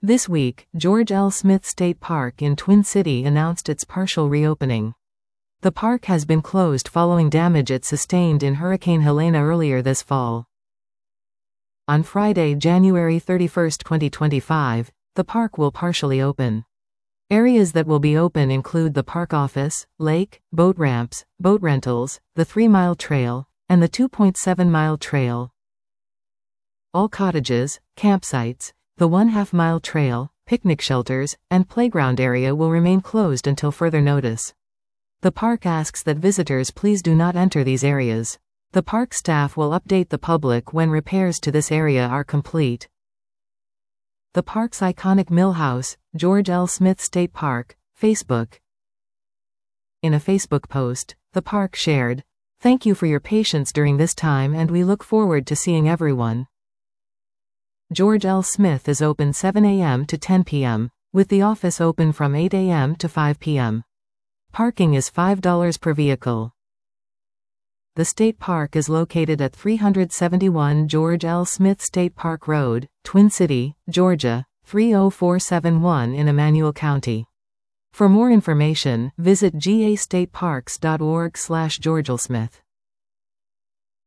This week, George L. Smith State Park in Twin City announced its partial reopening. The park has been closed following damage it sustained in Hurricane Helene earlier this fall. On Friday, January 31, 2025, the park will partially open. Areas that will be open include the park office, lake, boat ramps, boat rentals, the 3-mile trail, and the 2.7-mile trail. All cottages, campsites, the 1/2-mile trail, picnic shelters, and playground area will remain closed until further notice. The park asks that visitors please do not enter these areas. The park staff will update the public when repairs to this area are complete. The park's iconic mill house, George L. Smith State Park, Facebook. In a Facebook post, the park shared, "Thank you for your patience during this time and we look forward to seeing everyone." George L. Smith is open 7 a.m. to 10 p.m., with the office open from 8 a.m. to 5 p.m. Parking is $5 per vehicle. The state park is located at 371 George L. Smith State Park Road, Twin City, Georgia, 30471 in Emmanuel County. For more information, visit gastateparks.org/GeorgeLSmith.